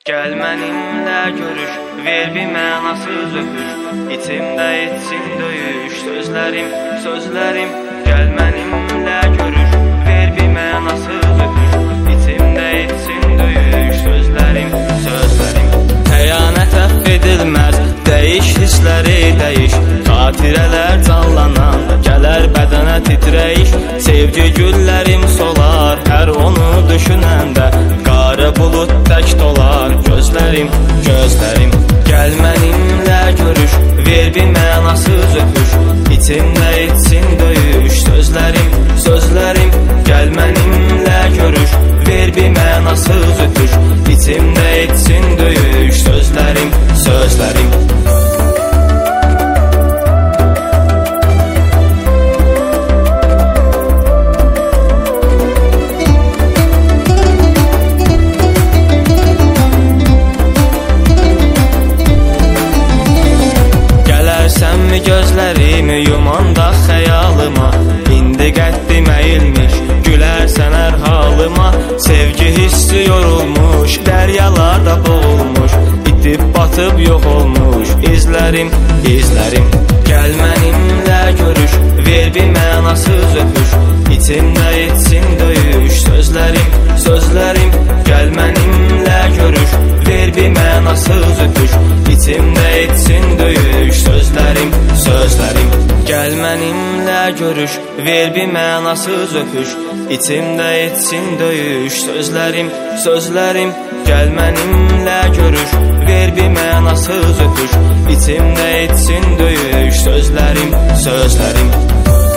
Gəl mənimlə görüş, ver bir mənasız öpüş, İçimdə etsin döyüş, sözlərim. Gəl mənimlə görüş, ver bir mənasız öpüş, İçimdə etsin döyüş, sözlərim. Xəyanət əff edilməz, dəyiş hissləri dəyiş, xatirələr canlananda gələr bədənə titrəyiş. Sevgi güllərim solar, hər onu düşünəndə qara bulud tək dolar gözlərim. Gəl mənimlə görüş, ver bir mənasız öpüş, İçimdə etsin döyüş, sözlərim. Gəl mənimlə görüş, ver bir mənasız öpüş, İçimdə etsin döyüş, sözlərim. Sənmi gözlərimi yumanda xəyalıma, İndi qəddim əyilmiş, gülərsən hər halıma. Sevgi hissi yorulmuş, dəryalarda boğulmuş, itib batıb yox olmuş izlərim. Gəl mənimlə görüş, ver bir mənasız öpüş, İçimdə etsin döyüş, sözlərim. Gəl mənimlə görüş, ver bir mənasız öpüş, İçimdə etsin döyüş, sözlərim. Gəl mənimlə görüş, ver bir mənasız öpüş, İçimdə etsin döyüş, sözlərim. Gəl mənimlə görüş, ver bir mənasız öpüş, İçimdə etsin döyüş, sözlərim.